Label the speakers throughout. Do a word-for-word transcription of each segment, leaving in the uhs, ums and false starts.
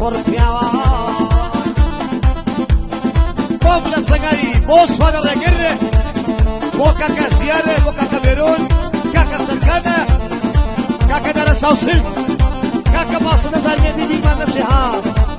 Speaker 1: قربيوا بوبلا سجاي بوس فانا رجل بوكا كزيارة بوكا كاميرون كاكا سركانة كاكا درس اوسين كاكا باص نزل يدي بيمان نسيها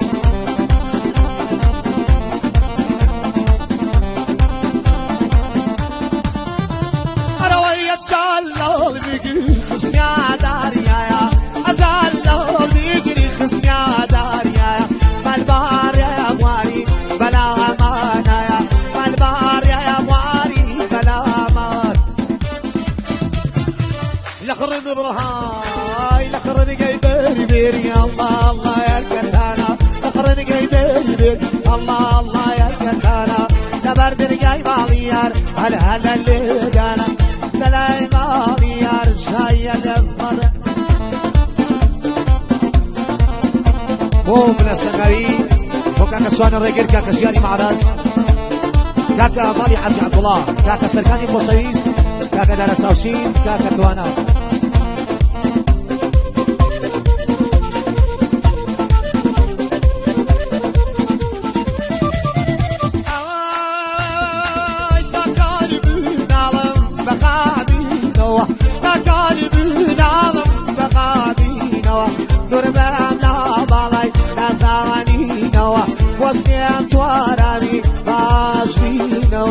Speaker 1: انا ويا تسالل بيجي خصني عداريا يا ازالل بيجري خصني عداريا يا مالبار يا مواري بلا امانه يا مالبار يا مواري بلا امان لخرني برهاي لخرني جايبني بيري الله الله يا الكتانه لخرني جايبني بيري الله الله يا الكتانه لبردني جاي ماليار هلا هلا اللي جانا دلاي ماليار شاي الاصفر بوم لسنغري وكاكا سوانا رجل كاكا سياني معراس كاكا مالي حاجي عبد الله كاكا سركاني بوسعيد كاكا درس اوشين كاكا توانا وسيم توارامي باشبينو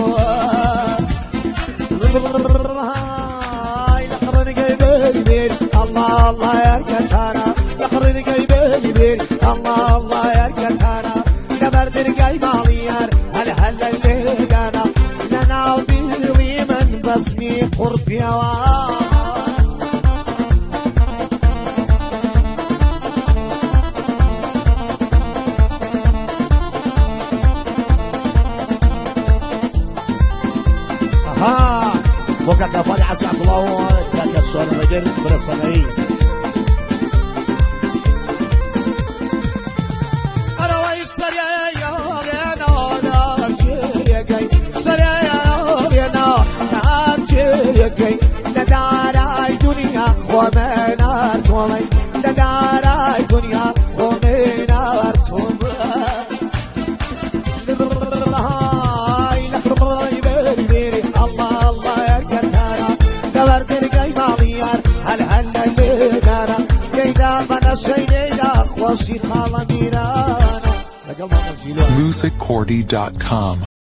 Speaker 1: هاي لخرني جايبني بير الله الله يا كتانا لخرني جايبني بير الله الله يا كتانا كبردني جاي ماليار هلا هلا اللي جانا انا ودي من بسمي قربي وكاكا فالي عزي عبد الله كاكا السؤال الرجل بلا صنعين انا وي سريع انا نارجي جاي سريع انا نارجي جاي لدار دنيا ومنار تومي لدار دنيا ومنار تومي
Speaker 2: music cordy dot com